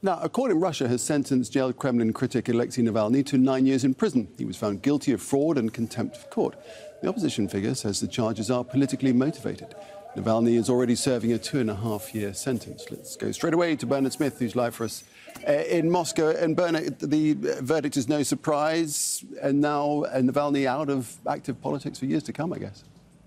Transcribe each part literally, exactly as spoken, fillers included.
Now, a court in Russia has sentenced jailed Kremlin critic Alexei Navalny to nine years in prison. He was found guilty of fraud and contempt of court. The opposition figure says the charges are politically motivated. Navalny is already serving a two-and-a-half-year sentence. Let's go straight away to Bernard Smith, who's live for us uh, in Moscow. And Bernard, the verdict is no surprise, and now uh, Navalny out of active politics for years to come, I guess.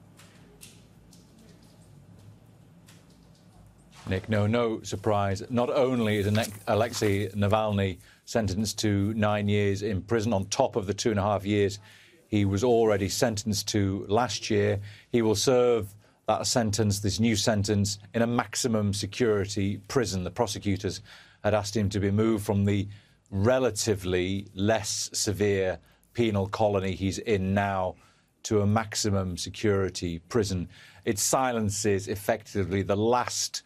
Nick, no, no surprise. Not only is Alexei Navalny sentenced to nine years in prison on top of the two and a half years he was already sentenced to last year, he will serve that sentence, this new sentence, in a maximum security prison. The prosecutors had asked him to be moved from the relatively less severe penal colony he's in now to a maximum security prison. It silences effectively the last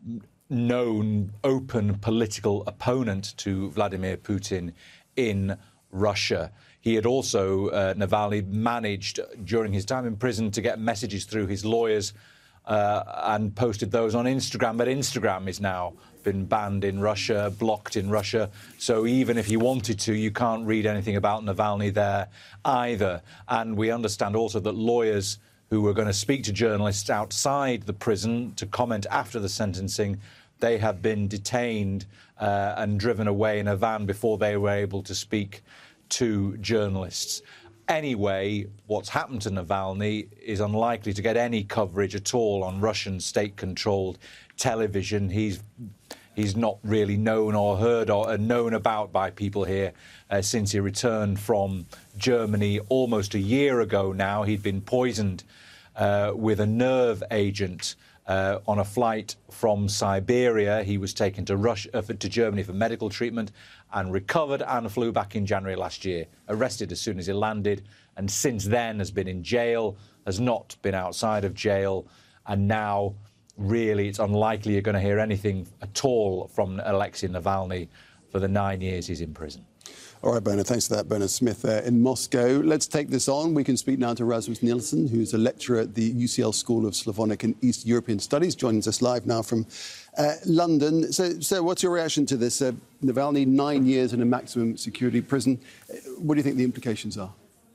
known open political opponent to Vladimir Putin in Russia. He had also, uh, Navalny, managed during his time in prison to get messages through his lawyers uh, and posted those on Instagram. But Instagram is now been banned in Russia, blocked in Russia. So even if you wanted to, you can't read anything about Navalny there either. And we understand also that lawyers who were going to speak to journalists outside the prison to comment after the sentencing, they have been detained uh, and driven away in a van before they were able to speak to journalists. Anyway, what's happened to Navalny is unlikely to get any coverage at all on Russian state-controlled television. He's he's not really known or heard or uh, known about by people here uh, since he returned from Germany almost a year ago now. He'd been poisoned uh, with a nerve agent uh, on a flight from Siberia. He was taken to Russia, uh, to Germany for medical treatment and recovered and flew back in January last year, arrested as soon as he landed, and since then has been in jail, has not been outside of jail, and now really it's unlikely you're going to hear anything at all from Alexei Navalny for the nine years he's in prison. All right, Bernard, thanks for that. Bernard Smith there in Moscow. Let's take this on. We can speak now to Rasmus Nielsen, who's a lecturer at the U C L School of Slavonic and East European Studies, joins us live now from uh, London. So, so what's your reaction to this? Uh, Navalny, nine years in a maximum security prison. What do you think the implications are?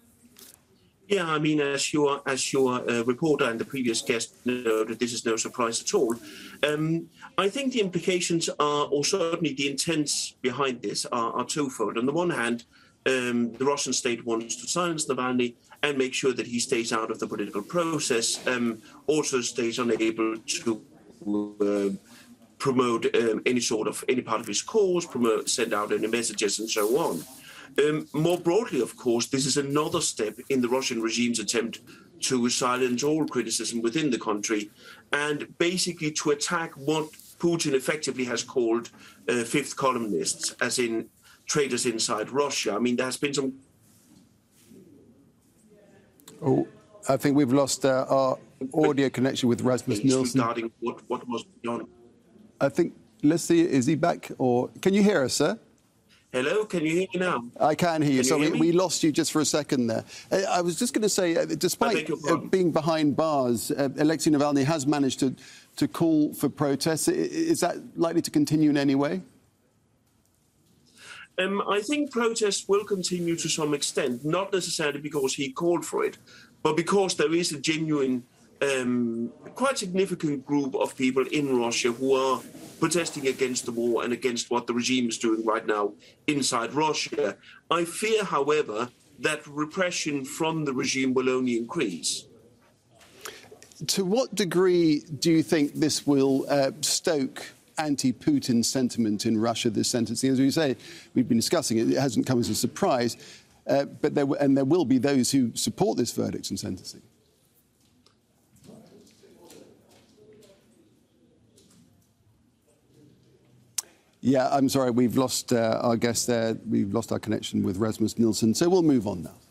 Yeah, I mean, as your as your uh, reporter and the previous guest noted, this is no surprise at all. Um, I think the implications are, or certainly the intents behind this, are, are twofold. On the one hand, um, the Russian state wants to silence Navalny and make sure that he stays out of the political process, um, also stays unable to uh, promote um, any sort of, any part of his cause, promote, send out any messages and so on. Um, more broadly, of course, this is another step in the Russian regime's attempt to silence all criticism within the country and basically to attack what Putin effectively has called uh, fifth columnists, as in traitors inside Russia. I mean, there has been some... Oh, I think we've lost uh, our audio connection with Rasmus Nielsen. Regarding what, what was done. I think, let's see, is he back? Or can you hear us, sir? Hello, can you hear me now? I can hear you. Can so you we, hear we lost you just for a second there. Uh, I was just going to say, uh, despite uh, being behind bars, uh, Alexei Navalny has managed to, to call for protests. Is that likely to continue in any way? Um, I think protests will continue to some extent, not necessarily because he called for it, but because there is a genuine, um, quite significant group of people in Russia who are protesting against the war and against what the regime is doing right now inside Russia. I fear, however, that repression from the regime will only increase. To what degree do you think this will uh, stoke anti-Putin sentiment in Russia, this sentencing? As we say, we've been discussing it, it hasn't come as a surprise, uh, but there, and there will be those who support this verdict and sentencing. Yeah, I'm sorry, we've lost uh, our guest there. We've lost our connection with Rasmus Nielsen, so we'll move on now.